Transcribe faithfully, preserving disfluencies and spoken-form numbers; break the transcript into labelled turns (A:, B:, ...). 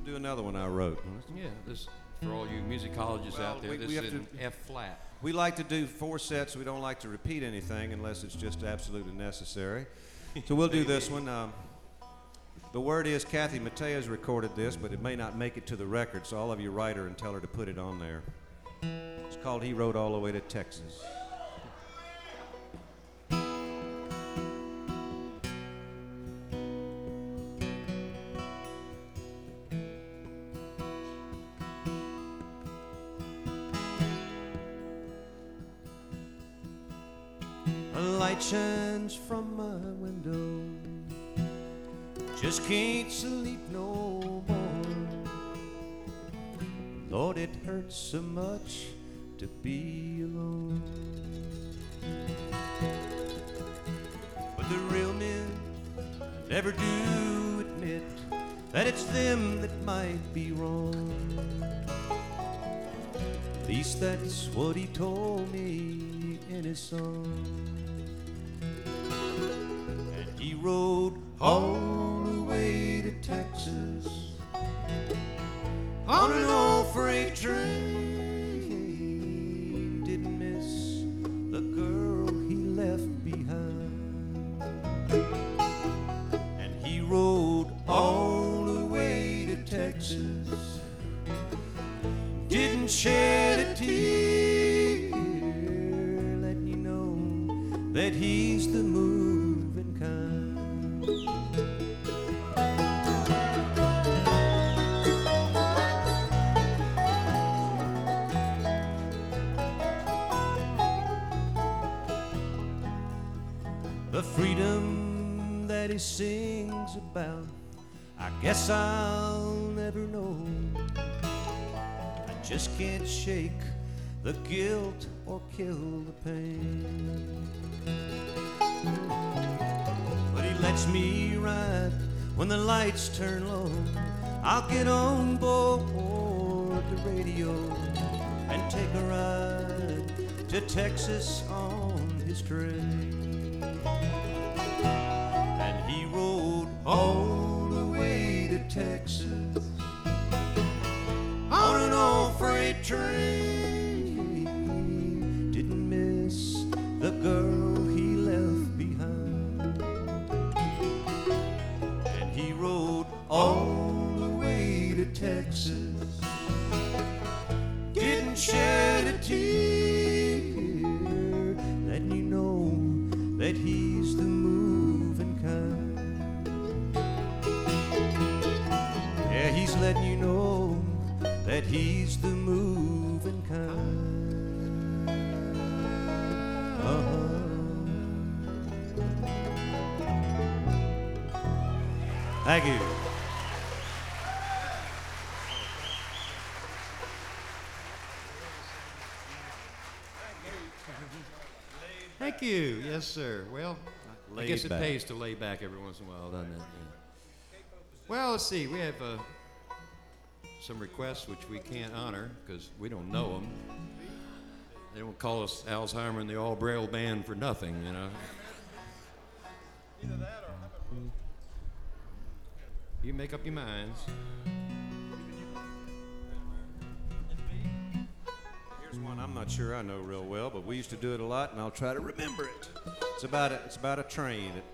A: Do another one I wrote.
B: Yeah, this for all you musicologists
A: Well,
B: out there.
A: we-
B: This
A: we
B: is
A: have
B: in
A: to-
B: F flat.
A: We like to do four sets. We don't like to repeat anything unless it's just absolutely necessary. So we'll do this one. Um, the word is Kathy Matea's recorded this, but it may not make it to the record, so all of you write her and tell her to put it on there. It's called He Rode All the Way to Texas. A light shines from my window, just can't sleep no more. Lord, it hurts so much to be alone. But the real men never do admit that it's them that might be wrong. At least that's what he told me in his song. And he rode all the way to Texas on an old freight train. Didn't miss the girl he left behind. And he rode all the way to Texas, didn't shed a tear, letting you know that he's the moving kind. The freedom that he sings about, I guess I'll never know. I just can't shake the guilt or kill the pain. But he lets me ride when the lights turn low. I'll get on board the radio and take a ride to Texas on his train. And he rode all the way to Texas on an old freight train. Didn't miss the girl he left behind. And he rode all the way to Texas, didn't shed a tear, letting you know that he's the moving kind. Yeah, he's letting you know that he's the moving kind. Uh-huh. Thank you.
B: Thank you. Yes, sir. Well, I
A: Laid
B: guess it
A: back.
B: pays to lay back every once in a while, doesn't it? Yeah. Well, let's see. We have uh, some requests which we can't honor because we don't know them. They don't call us Alzheimer and the All Braille Band for nothing, you know. Either that or you make up your minds.
A: Here's one I'm not sure I know real well, but we used to do it a lot, and I'll try to remember it. It's about a, it's about a train. It